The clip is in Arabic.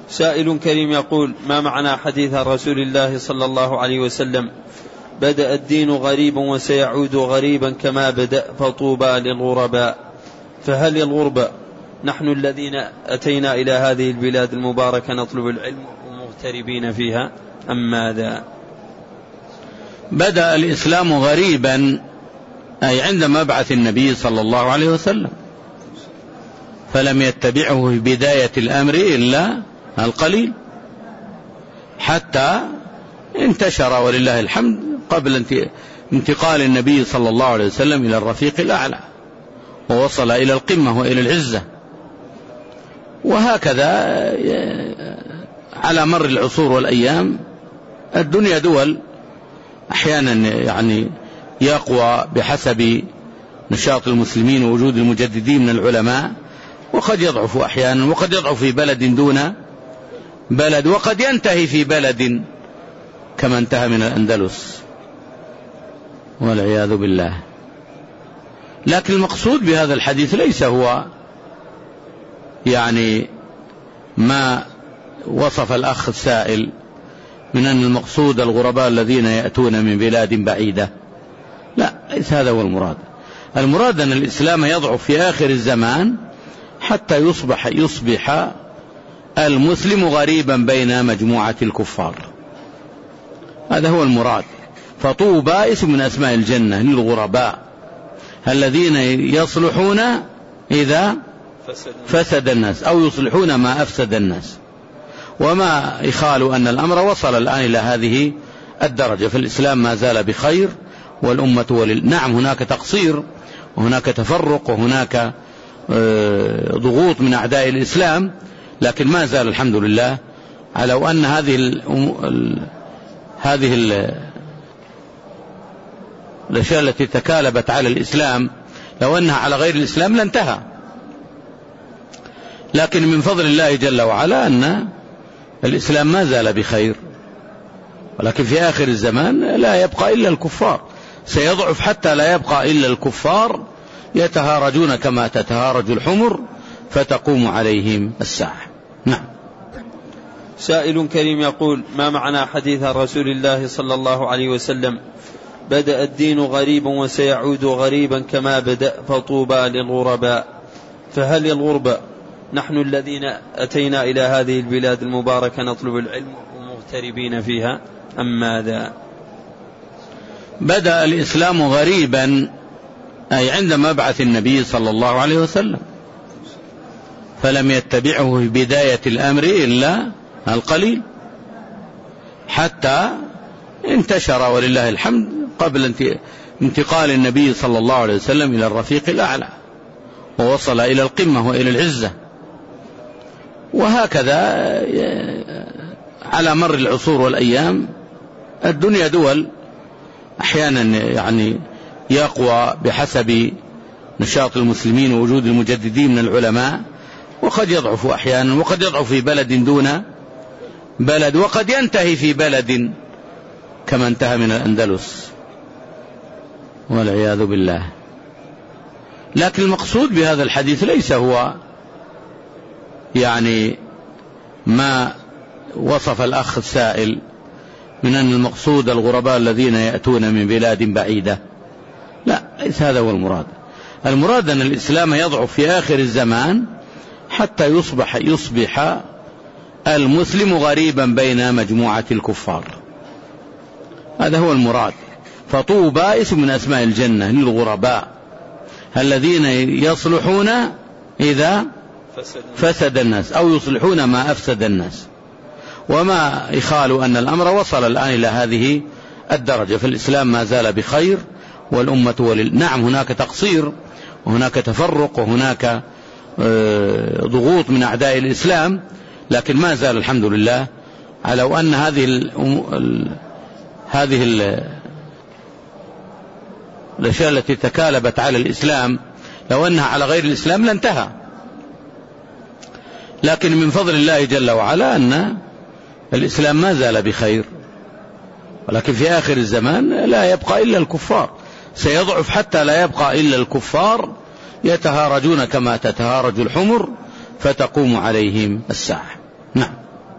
سائل كريم يقول: ما معنى حديث رسول الله صلى الله عليه وسلم: بدأ الدين غريبا وسيعود غريبا كما بدأ فطوبى للغرباء؟ فهل الغرباء نحن الذين أتينا إلى هذه البلاد المباركة نطلب العلم ومغتربين فيها، أم ماذا؟ بدأ الإسلام غريبا أي عند مبعث النبي صلى الله عليه وسلم، فلم يتبعه في بداية الأمر إلا القليل حتى انتشر ولله الحمد قبل انتقال النبي صلى الله عليه وسلم إلى الرفيق الأعلى ووصل إلى القمة وإلى العزة. وهكذا على مر العصور والأيام الدنيا دول، أحيانا يعني يقوى بحسب نشاط المسلمين ووجود المجددين من العلماء، وقد يضعف أحيانا، وقد يضعف في بلد دون بلد، وقد ينتهي في بلد كما انتهى من الأندلس والعياذ بالله. لكن المقصود بهذا الحديث ليس هو يعني ما وصف الأخ السائل من أن المقصود الغرباء الذين يأتون من بلاد بعيدة، لا، ليس هذا هو المراد. المراد أن الإسلام يضعف في آخر الزمان حتى يصبح المسلم غريبا بين مجموعة الكفار، هذا هو المراد. فطوبى اسم من أسماء الجنة للغرباء الذين يصلحون إذا فسد الناس أو يصلحون ما أفسد الناس. وما يخال أن الأمر وصل الآن إلى هذه الدرجة، فالإسلام ما زال بخير والأمة نعم هناك تقصير وهناك تفرق وهناك ضغوط من أعداء الإسلام، لكن ما زال الحمد لله على أن هذه الأشياء التي تكالبت على الإسلام لو أنها على غير الإسلام لانتهى. لكن من فضل الله جل وعلا أن الإسلام ما زال بخير، ولكن في آخر الزمان لا يبقى إلا الكفار، سيضعف حتى لا يبقى إلا الكفار يتهارجون كما تتهارج الحمر فتقوم عليهم الساعة. نعم. سائل كريم يقول: ما معنى حديث رسول الله صلى الله عليه وسلم: بدأ الدين غريبا وسيعود غريبا كما بدأ فطوبى للغرباء؟ فهل الغرباء نحن الذين أتينا إلى هذه البلاد المباركة نطلب العلم ومغتربين فيها، أم ماذا؟ بدأ الإسلام غريبا أي عند مبعث النبي صلى الله عليه وسلم، فلم يتبعه في بداية الأمر إلا القليل حتى انتشر ولله الحمد قبل انتقال النبي صلى الله عليه وسلم إلى الرفيق الأعلى ووصل إلى القمة وإلى العزة. وهكذا على مر العصور والأيام الدنيا دول، أحيانا يعني يقوى بحسب نشاط المسلمين ووجود المجددين من العلماء، وقد يضعف أحيانا، وقد يضعف في بلد دون بلد، وقد ينتهي في بلد كما انتهى من الأندلس والعياذ بالله. لكن المقصود بهذا الحديث ليس هو يعني ما وصف الأخ السائل من أن المقصود الغرباء الذين يأتون من بلاد بعيدة، لا، ليس هذا هو المراد. المراد أن الإسلام يضعف في آخر الزمان حتى يصبح المسلم غريبا بين مجموعة الكفار، هذا هو المراد. فطوبى اسم من أسماء الجنة للغرباء الذين يصلحون إذا فسد الناس أو يصلحون ما أفسد الناس. وما يخال أن الأمر وصل الآن إلى هذه الدرجة، فالإسلام ما زال بخير والأمة نعم هناك تقصير وهناك تفرق وهناك ضغوط من أعداء الإسلام، لكن ما زال الحمد لله على أن هذه الأشياء التي تكالبت على الإسلام لو أنها على غير الإسلام لانتهى. لكن من فضل الله جل وعلا أن الإسلام ما زال بخير، ولكن في آخر الزمان لا يبقى إلا الكفار، سيضعف حتى لا يبقى إلا الكفار يتهارجون كما تتهارج الحمر فتقوم عليهم الساعة. نعم.